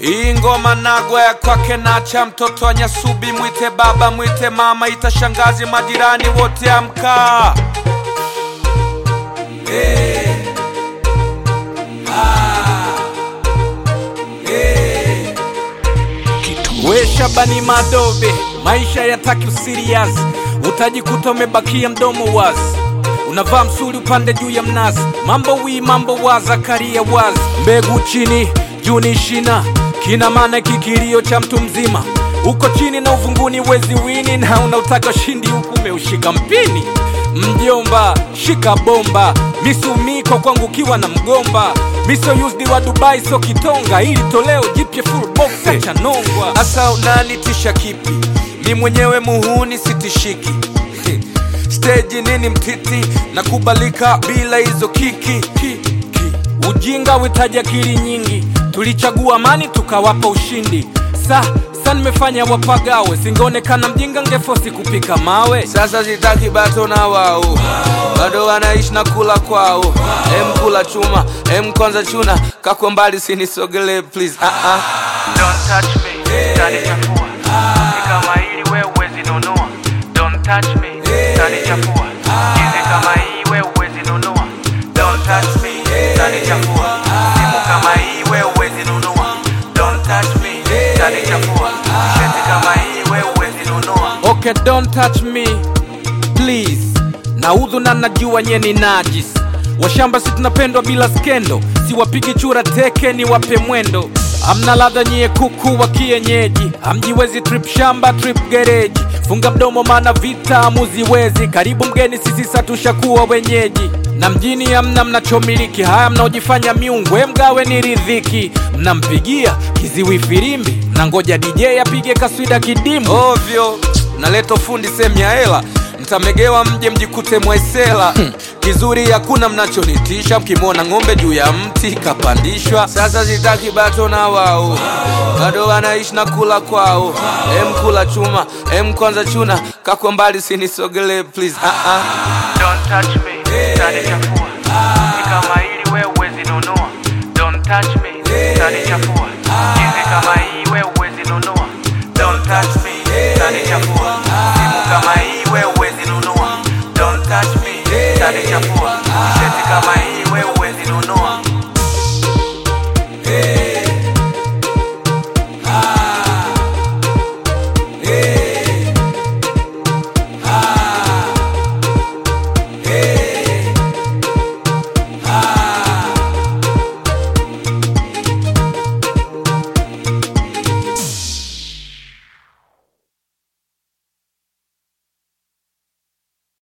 Hii ngoma nagwa ya kwake Nacha, mtoto wa Nyasubi, mwite baba mwite mama, itashangazi majirani wote amka. We Shabani Madobe, maisha yataki usirias, utajikuta umebakia mdomo wazi, unavaa msuli upande juu ya mnazi, mambo wii mambo waza karia wazi, mbegu chini juni shina, kina maana kikirio cha mtu mzima, uko chini na uvunguni wezi wini, na unautaka shindi huku umeushika mpini. Mjomba shika bomba, misu miko kwangu kiwa na mgomba, miso used wa Dubai so kitonga, ili toleo jipye full box cha nongwa. Asa unanitisha kipi? Mi mwenyewe muhuni sitishiki stage nini mtiti, na kubalika bila hizo kiki ujinga witaji akili nyingi, tulichagua amani tukawapa ushindi. Sasa nimefanya wapagawe, singeonekana mjinga ngefosi kupika mawe. Sasa sitaki bato na wao, bado wanaishi na kula kwao. Kula chuma, kwanza chuna, kakwa mbali sinisogele please. Don't touch me, tanichafua. Ni kama hili wewe huwezi nunua. Don't touch me, tanichafua. Hizi kama hii wewe huwezi nunua. Don't touch me, tanichafua. Simu kama hii wewe huwezi nunua. Don't touch me, tanichafua. Shati kama hii wewe huwezi nunua. Okay, don't touch me please. Naudhu na najua nye ni najis, washamba si tunapendwa bila skendo, si wapigi chura teke ni wape mwendo. Amna ladha nyie kuku wa kienyeji, amjiwezi trip shamba trip gereji, funga mdomo mana vita amuziwezi, karibu mgeni sisi satushakuwa wenyeji. Na mjini amna mnachomiliki, haya mnaojifanya miungwe mgawe ni ridhiki, mnampigia kiziwi firimbi, na ngoja DJ apige kaswida kidimu. Ovyo, naleto fundi semia hela, mtamegewa mje mjikute mwaisela. Kizuri hakuna mnachonitisha, mkimona ngombe juu ya mti kapandishwa. Sasa sitaki bato na wao, bado wanaishi na kula kwao. Kula chuma, kwanza chuna, kakwa mbali sinisogele please. Don't touch me, tanichafua. Ni kama hili wewe huwezi nunua. Don't touch me, tanichafua. Hizi kama hii wewe huwezi nunua. Don't touch me, tanichafua. Simu kama hii wewe huwezi nunua. Don't touch me, tanichafua. Shati kama hii